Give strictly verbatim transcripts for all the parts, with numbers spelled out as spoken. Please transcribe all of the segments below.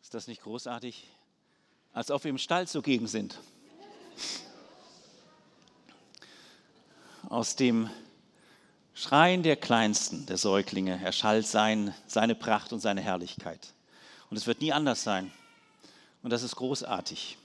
Ist das nicht großartig? Als ob wir im Stall zugegen sind. Aus dem Schreien der Kleinsten, der Säuglinge, erschallt sein, seine Pracht und seine Herrlichkeit. Und es wird nie anders sein. Und das ist großartig.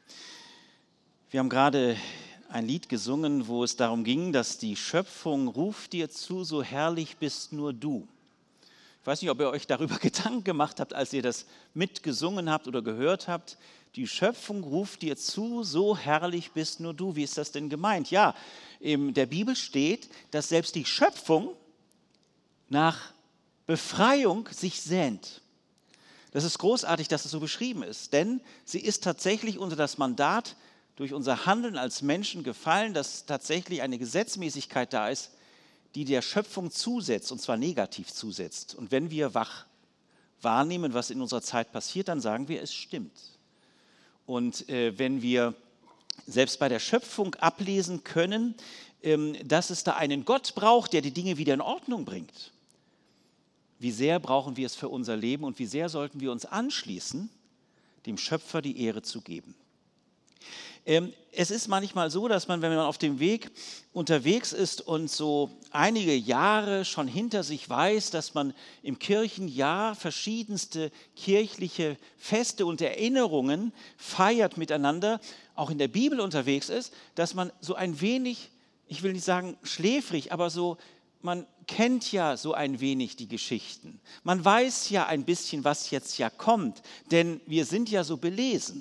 Wir haben gerade ein Lied gesungen, wo es darum ging, dass die Schöpfung ruft dir zu, so herrlich bist nur du. Ich weiß nicht, ob ihr euch darüber Gedanken gemacht habt, als ihr das mitgesungen habt oder gehört habt. Die Schöpfung ruft dir zu, so herrlich bist nur du. Wie ist das denn gemeint? Ja, in der Bibel steht, dass selbst die Schöpfung nach Befreiung sich sehnt. Das ist großartig, dass es so beschrieben ist, denn sie ist tatsächlich unter das Mandat durch unser Handeln als Menschen gefallen, dass tatsächlich eine Gesetzmäßigkeit da ist, die der Schöpfung zusetzt, und zwar negativ zusetzt. Und wenn wir wach wahrnehmen, was in unserer Zeit passiert, dann sagen wir, es stimmt. Und äh, wenn wir selbst bei der Schöpfung ablesen können, ähm, dass es da einen Gott braucht, der die Dinge wieder in Ordnung bringt, wie sehr brauchen wir es für unser Leben und wie sehr sollten wir uns anschließen, dem Schöpfer die Ehre zu geben. Es ist manchmal so, dass man, wenn man auf dem Weg unterwegs ist und so einige Jahre schon hinter sich weiß, dass man im Kirchenjahr verschiedenste kirchliche Feste und Erinnerungen feiert miteinander, auch in der Bibel unterwegs ist, dass man so ein wenig, ich will nicht sagen schläfrig, aber so, man kennt ja so ein wenig die Geschichten. Man weiß ja ein bisschen, was jetzt ja kommt, denn wir sind ja so belesen.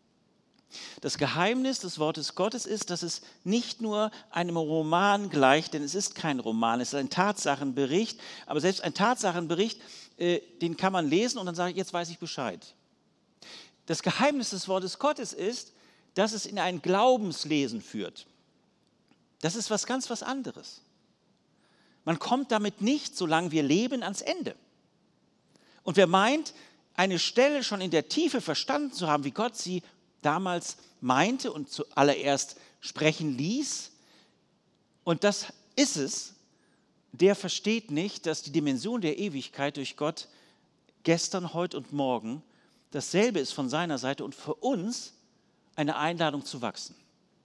Das Geheimnis des Wortes Gottes ist, dass es nicht nur einem Roman gleicht, denn es ist kein Roman, es ist ein Tatsachenbericht, aber selbst ein Tatsachenbericht, äh, den kann man lesen und dann sage ich, jetzt weiß ich Bescheid. Das Geheimnis des Wortes Gottes ist, dass es in ein Glaubenslesen führt. Das ist was ganz was anderes. Man kommt damit nicht, solange wir leben, ans Ende. Und wer meint, eine Stelle schon in der Tiefe verstanden zu haben, wie Gott sie damals meinte und zuallererst sprechen ließ, und das ist es, der versteht nicht, dass die Dimension der Ewigkeit durch Gott gestern, heute und morgen dasselbe ist von seiner Seite und für uns eine Einladung zu wachsen.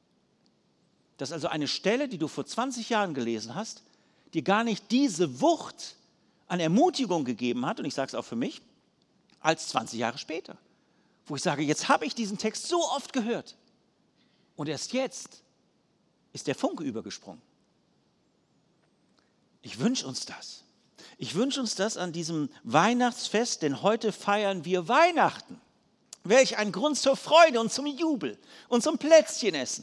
Dass also eine Stelle, die du vor zwanzig Jahren gelesen hast, dir gar nicht diese Wucht an Ermutigung gegeben hat, und ich sage es auch für mich, als zwanzig Jahre später. Wo ich sage, jetzt habe ich diesen Text so oft gehört und erst jetzt ist der Funke übergesprungen. Ich wünsche uns das. Ich wünsche uns das an diesem Weihnachtsfest, denn heute feiern wir Weihnachten. Welch ein Grund zur Freude und zum Jubel und zum Plätzchenessen.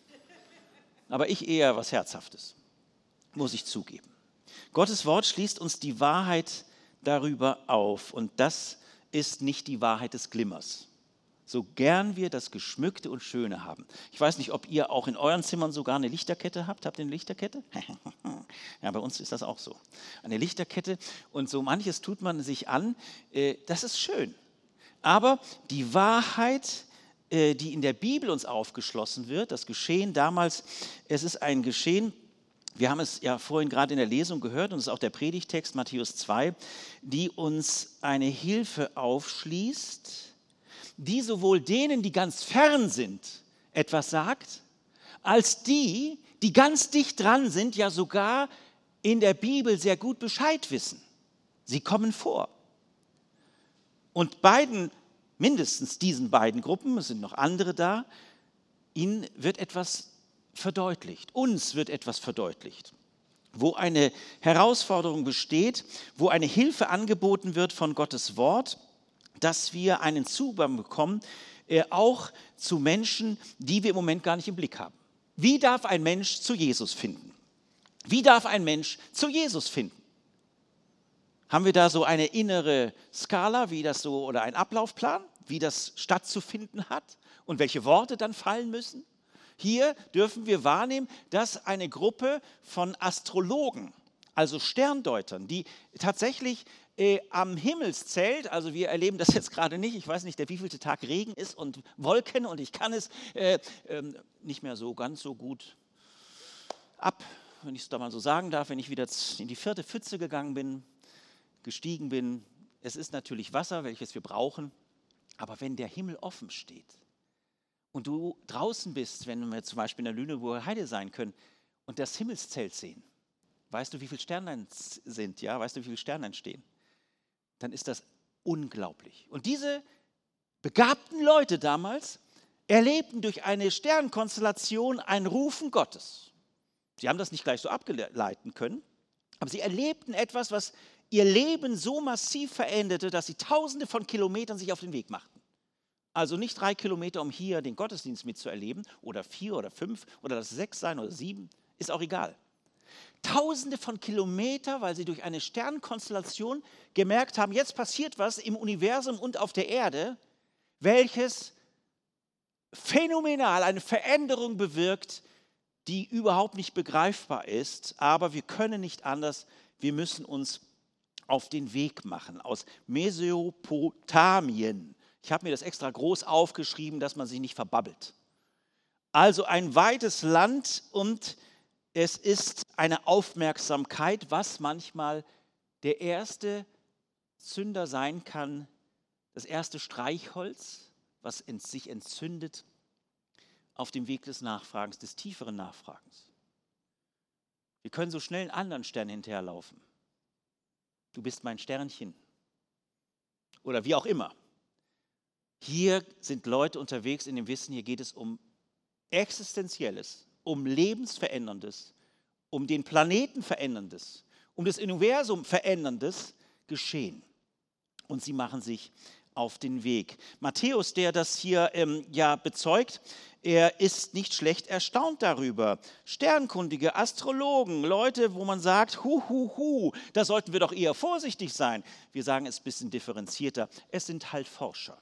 Aber ich eher was Herzhaftes, muss ich zugeben. Gottes Wort schließt uns die Wahrheit darüber auf und das ist nicht die Wahrheit des Glimmers. So gern wir das Geschmückte und Schöne haben. Ich weiß nicht, ob ihr auch in euren Zimmern sogar eine Lichterkette habt. Habt ihr eine Lichterkette? Ja, bei uns ist das auch so. Eine Lichterkette und so manches tut man sich an. Das ist schön. Aber die Wahrheit, die in der Bibel uns aufgeschlossen wird, das Geschehen damals, es ist ein Geschehen, wir haben es ja vorhin gerade in der Lesung gehört und es ist auch der Predigtext Matthäus zwei, die uns eine Hilfe aufschließt, die sowohl denen, die ganz fern sind, etwas sagt, als die, die ganz dicht dran sind, ja sogar in der Bibel sehr gut Bescheid wissen. Sie kommen vor. Und beiden, mindestens diesen beiden Gruppen, es sind noch andere da, ihnen wird etwas verdeutlicht, uns wird etwas verdeutlicht, wo eine Herausforderung besteht, wo eine Hilfe angeboten wird von Gottes Wort, dass wir einen Zugang bekommen, äh, auch zu Menschen, die wir im Moment gar nicht im Blick haben. Wie darf ein Mensch zu Jesus finden? Wie darf ein Mensch zu Jesus finden? Haben wir da so eine innere Skala, wie das so, oder einen Ablaufplan, wie das stattzufinden hat und welche Worte dann fallen müssen? Hier dürfen wir wahrnehmen, dass eine Gruppe von Astrologen, also Sterndeutern, die tatsächlich äh, am Himmelszelt, also wir erleben das jetzt gerade nicht, ich weiß nicht, der wievielte Tag Regen ist und Wolken und ich kann es äh, äh, nicht mehr so ganz so gut ab, wenn ich es da mal so sagen darf, wenn ich wieder in die vierte Pfütze gegangen bin, gestiegen bin. Es ist natürlich Wasser, welches wir brauchen, Aber wenn der Himmel offen steht und du draußen bist, wenn wir zum Beispiel in der Lüneburger Heide sein können und das Himmelszelt sehen, weißt du, wie viele Sternlein sind, ja? Weißt du, wie viele Sternlein stehen? Dann ist das unglaublich. Und diese begabten Leute damals erlebten durch eine Sternkonstellation ein Rufen Gottes. Sie haben das nicht gleich so ableiten können, aber sie erlebten etwas, was ihr Leben so massiv veränderte, dass sie tausende von Kilometern sich auf den Weg machten. Also nicht drei Kilometer, um hier den Gottesdienst mitzuerleben, oder vier oder fünf oder das sechs sein oder sieben, ist auch egal. Tausende von Kilometern, weil sie durch eine Sternkonstellation gemerkt haben, jetzt passiert was im Universum und auf der Erde, welches phänomenal eine Veränderung bewirkt, die überhaupt nicht begreifbar ist, aber wir können nicht anders, wir müssen uns auf den Weg machen aus Mesopotamien. Ich habe mir das extra groß aufgeschrieben, dass man sich nicht verbabbelt. Also ein weites Land und es ist eine Aufmerksamkeit, was manchmal der erste Zünder sein kann, das erste Streichholz, was sich entzündet auf dem Weg des Nachfragens, des tieferen Nachfragens. Wir können so schnell einen anderen Stern hinterherlaufen. Du bist mein Sternchen. Oder wie auch immer. Hier sind Leute unterwegs in dem Wissen, hier geht es um Existenzielles, um Lebensveränderndes, um den Planeten Veränderndes, um das Universum Veränderndes geschehen. Und sie machen sich auf den Weg. Matthäus, der das hier ähm, ja bezeugt, er ist nicht schlecht erstaunt darüber. Sternkundige, Astrologen, Leute, wo man sagt, hu, hu, hu, da sollten wir doch eher vorsichtig sein. Wir sagen es ein bisschen differenzierter. Es sind halt Forscher.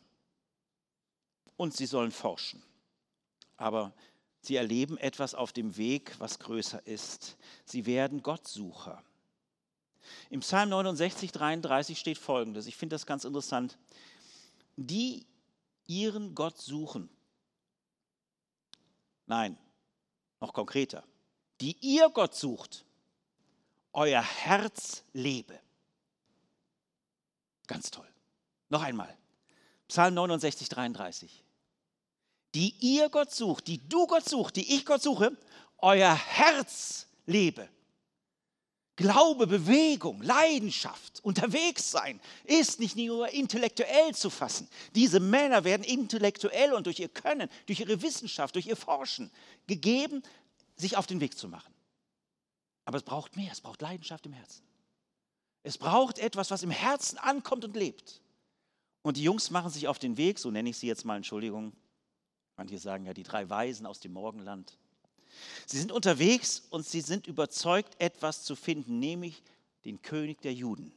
Und sie sollen forschen. Aber sie erleben etwas auf dem Weg, was größer ist. Sie werden Gottsucher. Im Psalm neunundsechzig, dreiunddreißig steht Folgendes. Ich finde das ganz interessant. Die ihren Gott suchen. Nein, noch konkreter. Die ihr Gott sucht, euer Herz lebe. Ganz toll. Noch einmal. Psalm neunundsechzig, dreiunddreißig. Die ihr Gott sucht, die du Gott suchst, die ich Gott suche, euer Herz lebe. Glaube, Bewegung, Leidenschaft, unterwegs sein, ist nicht nur intellektuell zu fassen. Diese Männer werden intellektuell und durch ihr Können, durch ihre Wissenschaft, durch ihr Forschen gegeben, sich auf den Weg zu machen. Aber es braucht mehr, es braucht Leidenschaft im Herzen. Es braucht etwas, was im Herzen ankommt und lebt. Und die Jungs machen sich auf den Weg, so nenne ich sie jetzt mal, Entschuldigung. Manche sagen ja die drei Weisen aus dem Morgenland. Sie sind unterwegs und sie sind überzeugt, etwas zu finden, nämlich den König der Juden.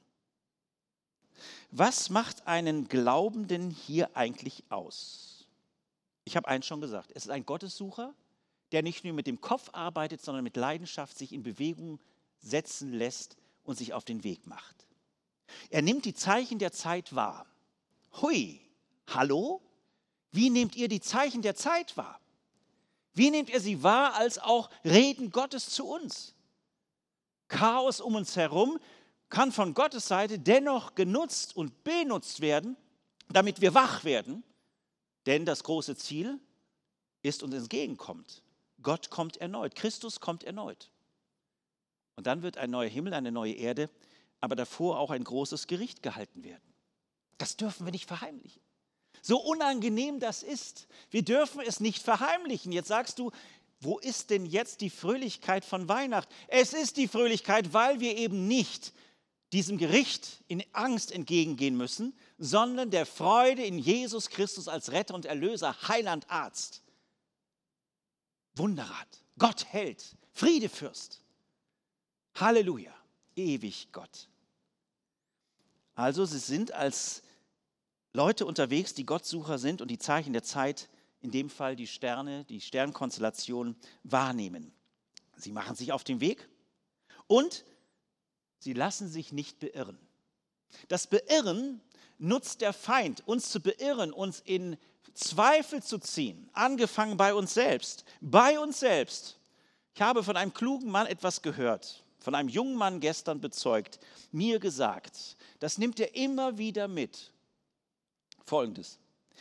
Was macht einen Glaubenden hier eigentlich aus? Ich habe eins schon gesagt, es ist ein Gottessucher, der nicht nur mit dem Kopf arbeitet, sondern mit Leidenschaft sich in Bewegung setzen lässt und sich auf den Weg macht. Er nimmt die Zeichen der Zeit wahr. Hui, hallo? Wie nehmt ihr die Zeichen der Zeit wahr? Wie nehmt ihr sie wahr als auch Reden Gottes zu uns? Chaos um uns herum kann von Gottes Seite dennoch genutzt und benutzt werden, damit wir wach werden, denn das große Ziel ist uns entgegenkommt. Gott kommt erneut, Christus kommt erneut. Und dann wird ein neuer Himmel, eine neue Erde, aber davor auch ein großes Gericht gehalten werden. Das dürfen wir nicht verheimlichen. So unangenehm das ist, wir dürfen es nicht verheimlichen. Jetzt sagst du, wo ist denn jetzt die Fröhlichkeit von Weihnachten? Es ist die Fröhlichkeit, weil wir eben nicht diesem Gericht in Angst entgegengehen müssen, sondern der Freude in Jesus Christus als Retter und Erlöser, Heiland, Arzt, Wunderrat, Gott Held, Friedefürst. Halleluja, ewig Gott. Also sie sind als Leute unterwegs, die Gottsucher sind und die Zeichen der Zeit, in dem Fall die Sterne, die Sternkonstellation wahrnehmen. Sie machen sich auf den Weg und sie lassen sich nicht beirren. Das Beirren nutzt der Feind, uns zu beirren, uns in Zweifel zu ziehen, angefangen bei uns selbst. Bei uns selbst. Ich habe von einem klugen Mann etwas gehört, von einem jungen Mann gestern bezeugt, mir gesagt, das nimmt er immer wieder mit. Folgendes: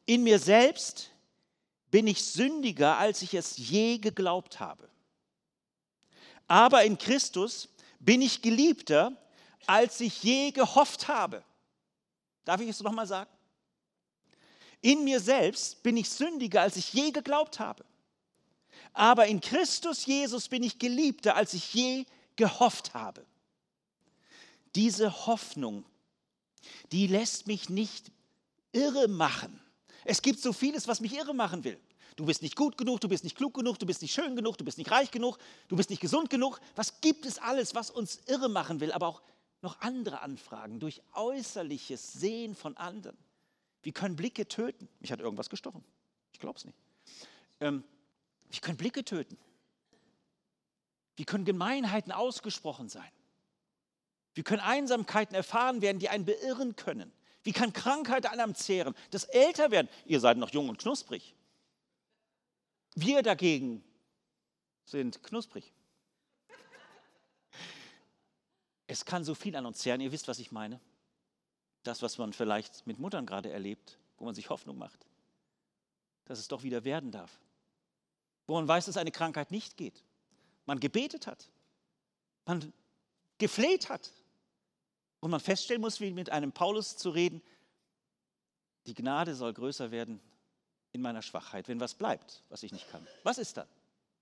In mir selbst bin ich sündiger, als ich es je geglaubt habe. Aber in Christus bin ich geliebter, als ich je gehofft habe. Darf ich es nochmal sagen? In mir selbst bin ich sündiger, als ich je geglaubt habe. Aber in Christus Jesus bin ich geliebter, als ich je gehofft habe. Diese Hoffnung, die lässt mich nicht irre machen. Es gibt so vieles, was mich irre machen will. Du bist nicht gut genug, du bist nicht klug genug, du bist nicht schön genug, du bist nicht reich genug, du bist nicht gesund genug. Was gibt es alles, was uns irre machen will, aber auch noch andere Anfragen durch äußerliches Sehen von anderen. Wir können Blicke töten. Mich hat irgendwas gestochen. Ich glaube es nicht. Ähm, wir können Blicke töten. Wir können Gemeinheiten ausgesprochen sein. Wir können Einsamkeiten erfahren werden, die einen beirren können. Wie kann Krankheit an einem zehren? Das Älterwerden. Ihr seid noch jung und knusprig. Wir dagegen sind knusprig. Es kann so viel an uns zehren. Ihr wisst, was ich meine. Das, was man vielleicht mit Muttern gerade erlebt, wo man sich Hoffnung macht, dass es doch wieder werden darf. Wo man weiß, dass eine Krankheit nicht geht. Man gebetet hat. Man gefleht hat. Und man feststellen muss, wie mit einem Paulus zu reden, die Gnade soll größer werden in meiner Schwachheit, wenn was bleibt, was ich nicht kann. Was ist dann?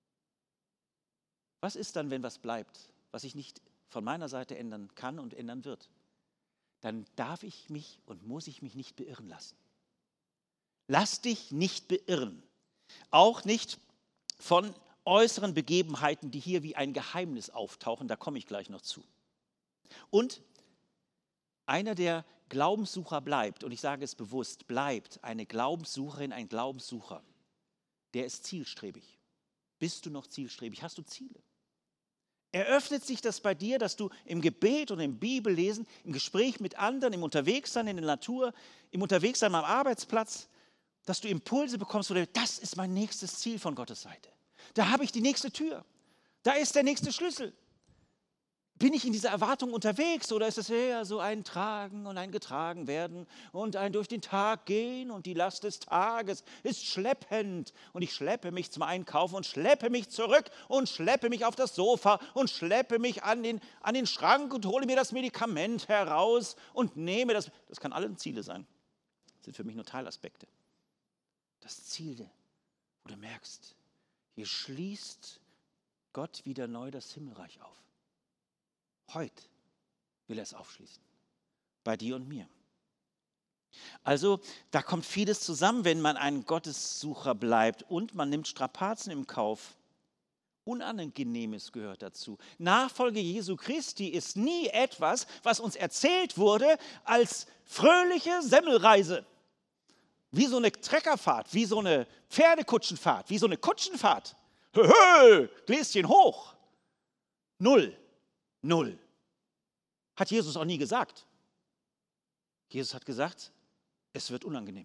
Was ist dann, wenn was bleibt, was ich nicht von meiner Seite ändern kann und ändern wird? Dann darf ich mich und muss ich mich nicht beirren lassen. Lass dich nicht beirren. Auch nicht von äußeren Begebenheiten, die hier wie ein Geheimnis auftauchen. Da komme ich gleich noch zu. Und einer, der Glaubenssucher bleibt, und ich sage es bewusst, bleibt eine Glaubenssucherin, ein Glaubenssucher, der ist zielstrebig. Bist du noch zielstrebig? Hast du Ziele? Eröffnet sich das bei dir, dass du im Gebet und im Bibellesen, im Gespräch mit anderen, im Unterwegssein in der Natur, im Unterwegssein am Arbeitsplatz, dass du Impulse bekommst, wo du, das ist mein nächstes Ziel von Gottes Seite. Da habe ich die nächste Tür. Da ist der nächste Schlüssel. Bin ich in dieser Erwartung unterwegs oder ist es eher so ein Tragen und ein Getragen werden und ein durch den Tag gehen und die Last des Tages ist schleppend und ich schleppe mich zum Einkaufen und schleppe mich zurück und schleppe mich auf das Sofa und schleppe mich an den, an den Schrank und hole mir das Medikament heraus und nehme das. Das kann alle Ziele sein. Das sind für mich nur Teilaspekte. Das Ziel, wo du merkst, hier schließt Gott wieder neu das Himmelreich auf. Heute will er es aufschließen. Bei dir und mir. Also, da kommt vieles zusammen, wenn man ein Gottessucher bleibt und man nimmt Strapazen im Kauf. Unangenehmes gehört dazu. Nachfolge Jesu Christi ist nie etwas, was uns erzählt wurde als fröhliche Semmelreise. Wie so eine Treckerfahrt, wie so eine Pferdekutschenfahrt, wie so eine Kutschenfahrt. Hö, hö, Gläschen hoch. Null. Null. Hat Jesus auch nie gesagt. Jesus hat gesagt, es wird unangenehm.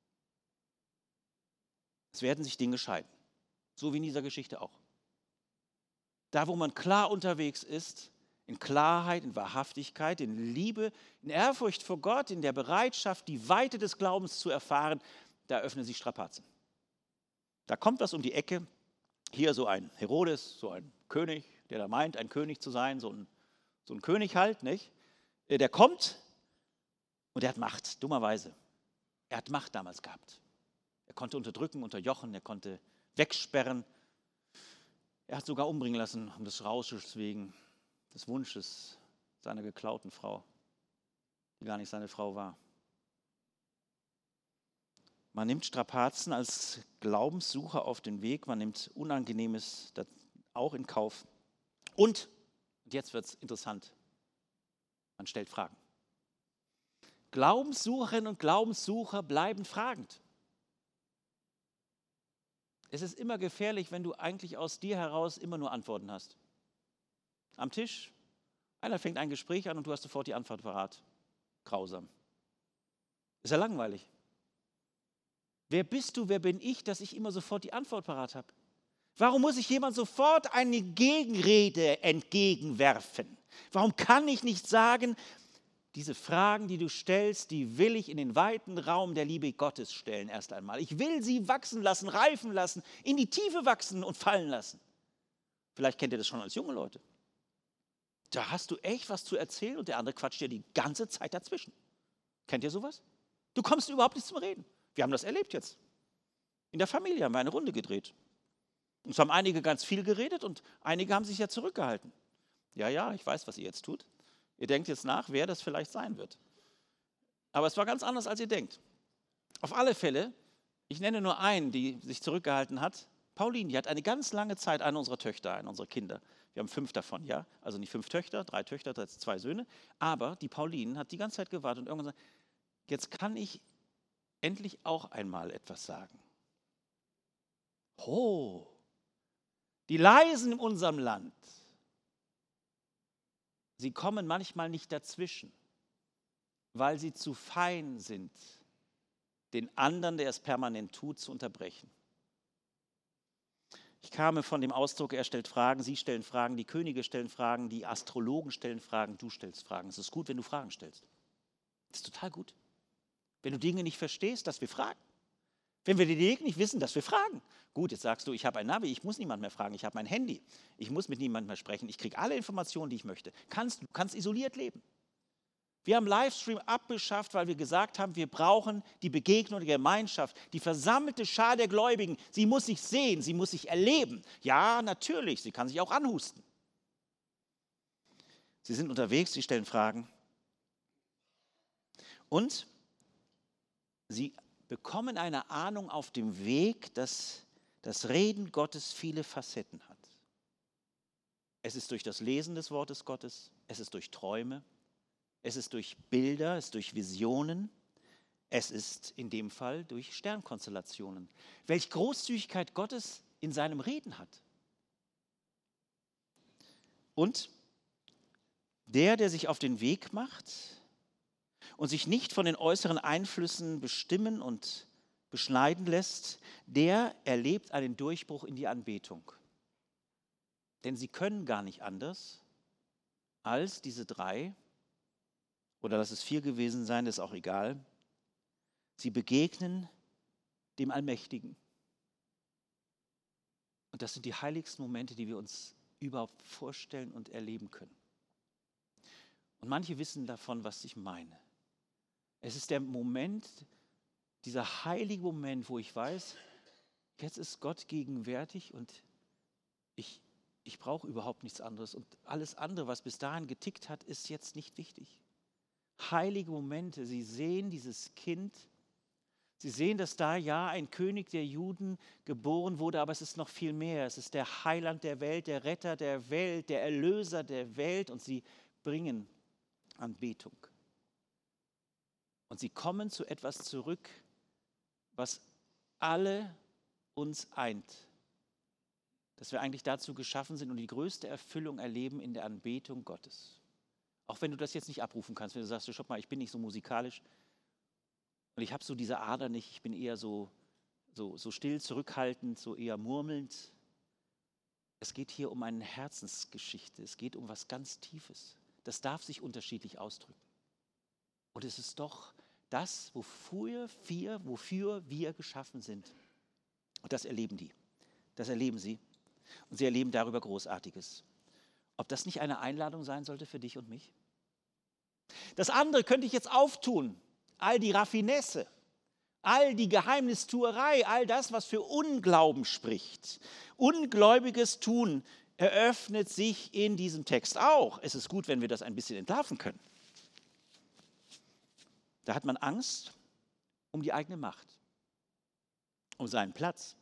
Es werden sich Dinge scheiden. So wie in dieser Geschichte auch. Da, wo man klar unterwegs ist, in Klarheit, in Wahrhaftigkeit, in Liebe, in Ehrfurcht vor Gott, in der Bereitschaft, die Weite des Glaubens zu erfahren, da öffnen sich Strapazen. Da kommt was um die Ecke. Hier so ein Herodes, so ein König, der da meint, ein König zu sein, so ein, so ein König halt, nicht? Der kommt und er hat Macht, dummerweise. Er hat Macht damals gehabt. Er konnte unterdrücken, unterjochen, er konnte wegsperren. Er hat sogar umbringen lassen, um des Rausches wegen, des Wunsches seiner geklauten Frau, die gar nicht seine Frau war. Man nimmt Strapazen als Glaubenssucher auf den Weg, man nimmt Unangenehmes auch in Kauf. Und, und jetzt wird es interessant, man stellt Fragen. Glaubenssucherinnen und Glaubenssucher bleiben fragend. Es ist immer gefährlich, wenn du eigentlich aus dir heraus immer nur Antworten hast. Am Tisch, einer fängt ein Gespräch an und du hast sofort die Antwort parat. Grausam. Ist ja langweilig. Wer bist du, wer bin ich, dass ich immer sofort die Antwort parat habe? Warum muss ich jemand sofort eine Gegenrede entgegenwerfen? Warum kann ich nicht sagen, Diese Fragen, die du stellst, die will ich in den weiten Raum der Liebe Gottes stellen erst einmal. Ich will sie wachsen lassen, reifen lassen, in die Tiefe wachsen und fallen lassen. Vielleicht kennt ihr das schon als junge Leute. Da hast du echt was zu erzählen und der andere quatscht dir die ganze Zeit dazwischen. Kennt ihr sowas? Du kommst überhaupt nicht zum Reden. Wir haben das erlebt jetzt. In der Familie haben wir eine Runde gedreht. Und es haben einige ganz viel geredet und einige haben sich ja zurückgehalten. Ja, ja, ich weiß, was ihr jetzt tut. Ihr denkt jetzt nach, wer das vielleicht sein wird. Aber es war ganz anders, als ihr denkt. Auf alle Fälle, ich nenne nur einen, die sich zurückgehalten hat. Pauline, die hat eine ganz lange Zeit, eine unserer Töchter, eine unserer Kinder. Wir haben fünf davon, ja. Also nicht fünf Töchter, drei Töchter, zwei Söhne. Aber die Pauline hat die ganze Zeit gewartet und irgendwann gesagt, jetzt kann ich endlich auch einmal etwas sagen. Oh, die Leisen in unserem Land, sie kommen manchmal nicht dazwischen, weil sie zu fein sind, den anderen, der es permanent tut, zu unterbrechen. Ich kam von dem Ausdruck, er stellt Fragen, Sie stellen Fragen, die Könige stellen Fragen, die Astrologen stellen Fragen, du stellst Fragen. Es ist gut, wenn du Fragen stellst. Das ist total gut. Wenn du Dinge nicht verstehst, dass wir fragen. Wenn wir die Dinge nicht wissen, dass wir fragen. Gut, jetzt sagst du, ich habe ein Navi, ich muss niemanden mehr fragen, ich habe mein Handy. Ich muss mit niemandem mehr sprechen, ich kriege alle Informationen, die ich möchte. Kannst, du kannst isoliert leben. Wir haben Livestream abgeschafft, weil wir gesagt haben, wir brauchen die Begegnung, die Gemeinschaft, die versammelte Schar der Gläubigen. Sie muss sich sehen, sie muss sich erleben. Ja, natürlich, sie kann sich auch anhusten. Sie sind unterwegs, sie stellen Fragen. Und sie bekommen eine Ahnung auf dem Weg, dass das Reden Gottes viele Facetten hat. Es ist durch das Lesen des Wortes Gottes, es ist durch Träume, es ist durch Bilder, es ist durch Visionen, es ist in dem Fall durch Sternkonstellationen. Welche Großzügigkeit Gottes in seinem Reden hat. Und der, der sich auf den Weg macht und sich nicht von den äußeren Einflüssen bestimmen und beschneiden lässt, der erlebt einen Durchbruch in die Anbetung. Denn sie können gar nicht anders, als diese drei, oder lass es vier gewesen sein, ist auch egal, sie begegnen dem Allmächtigen. Und das sind die heiligsten Momente, die wir uns überhaupt vorstellen und erleben können. Und manche wissen davon, was ich meine. Es ist der Moment, dieser heilige Moment, wo ich weiß, jetzt ist Gott gegenwärtig und ich, ich brauche überhaupt nichts anderes. Und alles andere, was bis dahin getickt hat, ist jetzt nicht wichtig. Heilige Momente, sie sehen dieses Kind, sie sehen, dass da ja ein König der Juden geboren wurde, aber es ist noch viel mehr. Es ist der Heiland der Welt, der Retter der Welt, der Erlöser der Welt und sie bringen Anbetung. Und sie kommen zu etwas zurück, was alle uns eint. Dass wir eigentlich dazu geschaffen sind und die größte Erfüllung erleben in der Anbetung Gottes. Auch wenn du das jetzt nicht abrufen kannst, wenn du sagst, schau mal, ich bin nicht so musikalisch und ich habe so diese Ader nicht, ich bin eher so, so, so still, zurückhaltend, so eher murmelnd. Es geht hier um eine Herzensgeschichte, es geht um was ganz Tiefes. Das darf sich unterschiedlich ausdrücken. Und es ist doch das, wofür wir, wofür wir geschaffen sind. Und das erleben die. Das erleben sie. Und sie erleben darüber Großartiges. Ob das nicht eine Einladung sein sollte für dich und mich? Das andere könnte ich jetzt auftun. All die Raffinesse, all die Geheimnistuerei, all das, was für Unglauben spricht. Ungläubiges Tun eröffnet sich in diesem Text auch. Es ist gut, wenn wir das ein bisschen entlarven können. Da hat man Angst um die eigene Macht, um seinen Platz.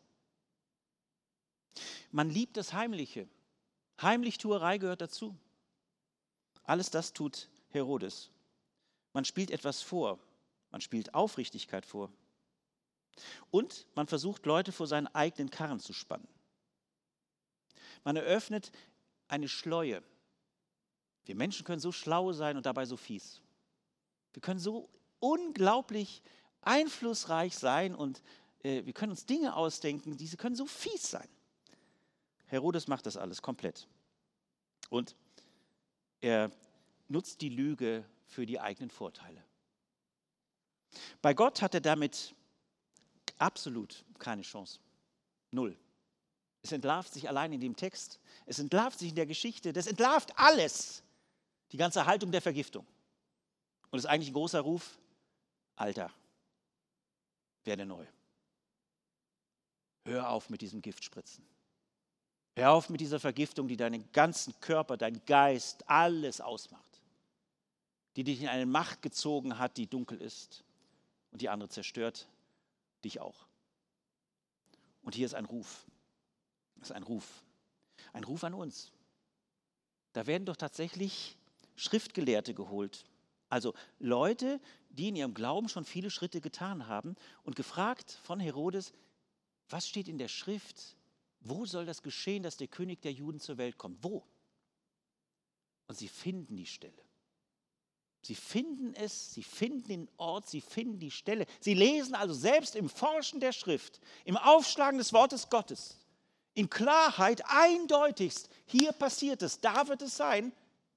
Man liebt das Heimliche. Heimlichtuerei gehört dazu. Alles das tut Herodes. Man spielt etwas vor. Man spielt Aufrichtigkeit vor. Und man versucht, Leute vor seinen eigenen Karren zu spannen. Man eröffnet eine Schleue. Wir Menschen können so schlau sein und dabei so fies. Wir können so unglaublich einflussreich sein und äh, wir können uns Dinge ausdenken, diese können so fies sein. Herodes macht das alles komplett. Und er nutzt die Lüge für die eigenen Vorteile. Bei Gott hat er damit absolut keine Chance. Null. Es entlarvt sich allein in dem Text. Es entlarvt sich in der Geschichte. Das entlarvt alles. Die ganze Haltung der Vergiftung. Und es ist eigentlich ein großer Ruf: Alter, werde neu. Hör auf mit diesem Giftspritzen. Hör auf mit dieser Vergiftung, die deinen ganzen Körper, deinen Geist, alles ausmacht. Die dich in eine Macht gezogen hat, die dunkel ist. Und die andere zerstört dich auch. Und hier ist ein Ruf. Das ist ein Ruf. Ein Ruf an uns. Da werden doch tatsächlich Schriftgelehrte geholt. Also Leute, die in ihrem Glauben schon viele Schritte getan haben und gefragt von Herodes: Was steht in der Schrift? Wo soll das geschehen, dass der König der Juden zur Welt kommt? Wo? Und sie finden die Stelle. Sie finden es, sie finden den Ort, sie finden die Stelle. Sie lesen also selbst im Forschen der Schrift, im Aufschlagen des Wortes Gottes, in Klarheit eindeutigst: Hier passiert es, da wird es sein.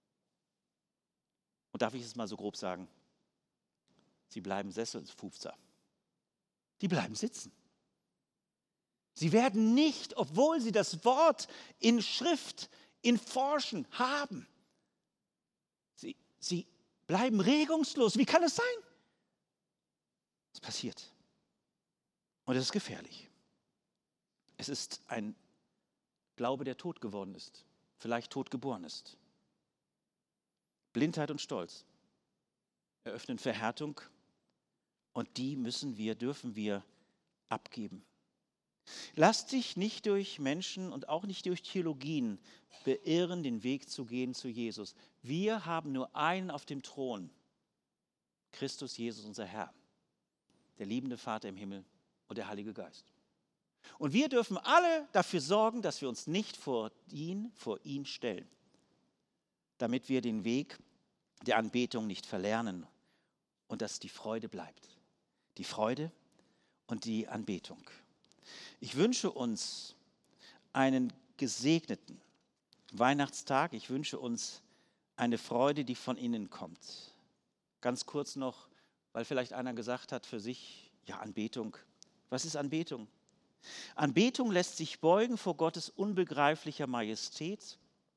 Und darf ich es mal so grob sagen? Sie bleiben Sesselfufzer. Die bleiben sitzen. Sie werden nicht, obwohl sie das Wort in Schrift, in Forschen haben, sie, sie bleiben regungslos. Wie kann es sein? Es passiert. Und es ist gefährlich. Es ist ein Glaube, der tot geworden ist, vielleicht tot geboren ist. Blindheit und Stolz eröffnen Verhärtung, und die müssen wir, dürfen wir abgeben. Lass dich nicht durch Menschen und auch nicht durch Theologien beirren, den Weg zu gehen zu Jesus. Wir haben nur einen auf dem Thron: Christus Jesus, unser Herr, der liebende Vater im Himmel und der Heilige Geist. Und wir dürfen alle dafür sorgen, dass wir uns nicht vor ihn, vor ihn stellen, damit wir den Weg der Anbetung nicht verlernen und dass die Freude bleibt. Die Freude und die Anbetung. Ich wünsche uns einen gesegneten Weihnachtstag. Ich wünsche uns eine Freude, die von innen kommt. Ganz kurz noch, weil vielleicht einer gesagt hat für sich: Ja, Anbetung. Was ist Anbetung? Anbetung lässt sich beugen vor Gottes unbegreiflicher Majestät.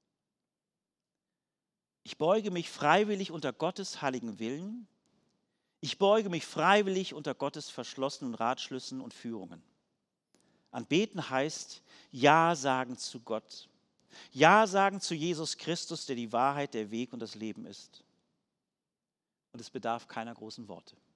Ich beuge mich freiwillig unter Gottes heiligen Willen. Ich beuge mich freiwillig unter Gottes verschlossenen Ratschlüssen und Führungen. Anbeten heißt Ja sagen zu Gott. Ja sagen zu Jesus Christus, der die Wahrheit, der Weg und das Leben ist. Und es bedarf keiner großen Worte.